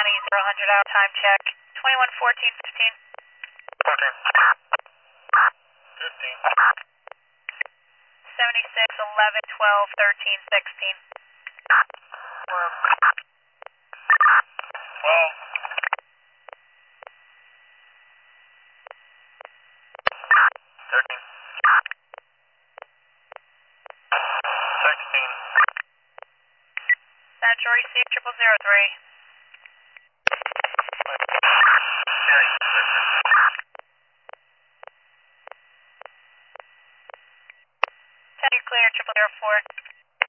County 0 out time check. 211415. 14. 15. 76 11 12 13 16. 12. 13. 16. Central receive 0003. Tell you clear 0004.